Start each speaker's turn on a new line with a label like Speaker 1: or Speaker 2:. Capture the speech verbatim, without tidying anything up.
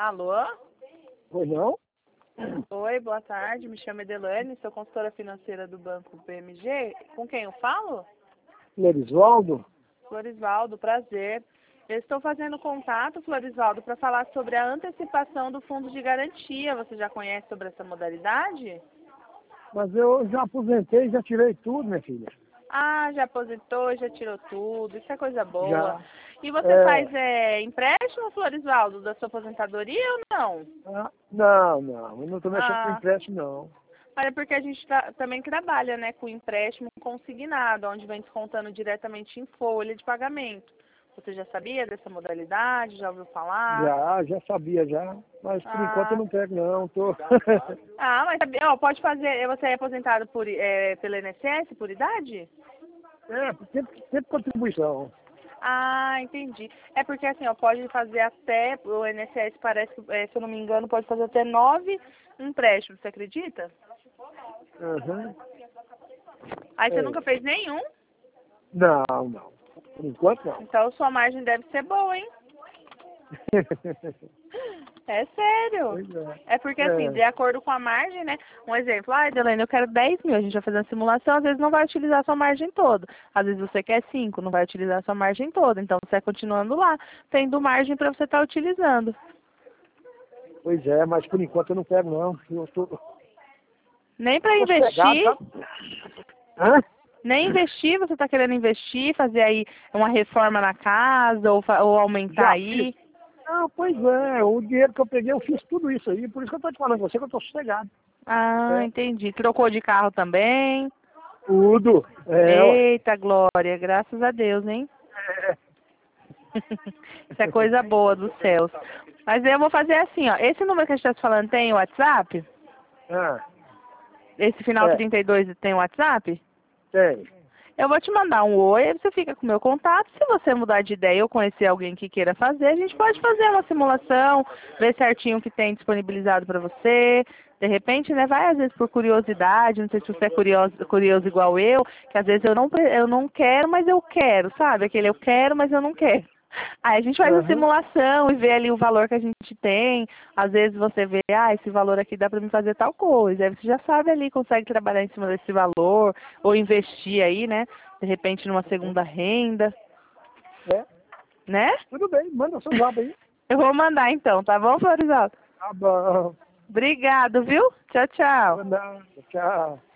Speaker 1: Alô?
Speaker 2: Pois não?
Speaker 1: Oi, boa tarde. Me chamo Edelane, sou consultora financeira do Banco B M G. Com quem eu falo?
Speaker 2: Florisvaldo?
Speaker 1: Florisvaldo, prazer. Eu estou fazendo contato, Florisvaldo, para falar sobre a antecipação do fundo de garantia. Você já conhece sobre essa modalidade?
Speaker 2: Mas eu já aposentei, já tirei tudo, minha filha.
Speaker 1: Ah, já aposentou, já tirou tudo. Isso é coisa boa.
Speaker 2: Já.
Speaker 1: E você
Speaker 2: É...
Speaker 1: faz é, empréstimo, Florisvaldo, da sua aposentadoria ou não?
Speaker 2: Ah, não, não, eu não estou mexendo com
Speaker 1: Ah,
Speaker 2: empréstimo, não.
Speaker 1: mas é porque a gente tá, também trabalha, né, com empréstimo consignado, onde vem descontando diretamente em folha de pagamento. Você já sabia dessa modalidade? Já ouviu falar?
Speaker 2: Já, já sabia já, mas por enquanto eu
Speaker 1: Ah,
Speaker 2: não pego não, tô...
Speaker 1: ah mas sabe- ó, pode fazer, você é aposentado por, é, pelo I N S S, por idade?
Speaker 2: é, sempre, sempre contribuição.
Speaker 1: Ah, entendi. É porque assim, ó, pode fazer até, o I N S S parece, que, é, se eu não me engano, pode fazer até nove empréstimos, você acredita?
Speaker 2: Uhum.
Speaker 1: Aí você
Speaker 2: É.
Speaker 1: nunca fez nenhum?
Speaker 2: Não, não, por enquanto não.
Speaker 1: Então sua margem deve ser boa, hein? É sério.
Speaker 2: Pois é.
Speaker 1: É porque assim, de
Speaker 2: É.
Speaker 1: acordo com a margem, né? Um exemplo, ah, Adelane, eu quero dez mil, a gente vai fazer uma simulação, às vezes não vai utilizar a sua margem toda. Às vezes você quer cinco, não vai utilizar a sua margem toda. Então você vai continuando lá, tendo margem para você estar utilizando.
Speaker 2: Pois é, mas por enquanto eu não pego não. Eu tô,
Speaker 1: Nem para
Speaker 2: tô sossegado,
Speaker 1: investir,
Speaker 2: sabe? Hã?
Speaker 1: nem investir, você está querendo investir, fazer aí uma reforma na casa ou, fa- ou aumentar
Speaker 2: Já fiz.
Speaker 1: aí.
Speaker 2: Ah, pois é, o dinheiro que eu peguei, eu fiz tudo isso aí, por isso que eu tô te falando com você que eu tô sossegado.
Speaker 1: Ah,
Speaker 2: É,
Speaker 1: entendi. Trocou de carro também.
Speaker 2: tudo. É, ué.
Speaker 1: Eita, Glória, graças a Deus, hein?
Speaker 2: É,
Speaker 1: Isso é coisa boa dos céus. Mas eu vou fazer assim, ó. Esse número que a gente está falando tem WhatsApp?
Speaker 2: ah,
Speaker 1: Esse final
Speaker 2: é,
Speaker 1: trinta e dois tem WhatsApp?
Speaker 2: tem.
Speaker 1: Eu vou te mandar um oi, aí você fica com o meu contato. Se você mudar de ideia ou conhecer alguém que queira fazer, a gente pode fazer uma simulação, ver certinho o que tem disponibilizado para você. De repente, né, vai às vezes por curiosidade, não sei se você é curioso, curioso igual eu, que às vezes eu não, pre- eu não quero, mas eu quero, sabe? Aquele eu quero, mas eu não quero. Aí a gente faz a
Speaker 2: Aham,
Speaker 1: simulação e vê ali o valor que a gente tem. Às vezes você vê, ah, esse valor aqui dá para me fazer tal coisa. Aí você já sabe ali, consegue trabalhar em cima desse valor, ou investir aí, né? De repente numa segunda renda,
Speaker 2: é,
Speaker 1: né?
Speaker 2: tudo bem, manda seu zap aí.
Speaker 1: Eu vou mandar então, tá bom, Florisaldo?
Speaker 2: Tá bom,
Speaker 1: Obrigado, viu? Tchau, tchau.
Speaker 2: manda, tchau.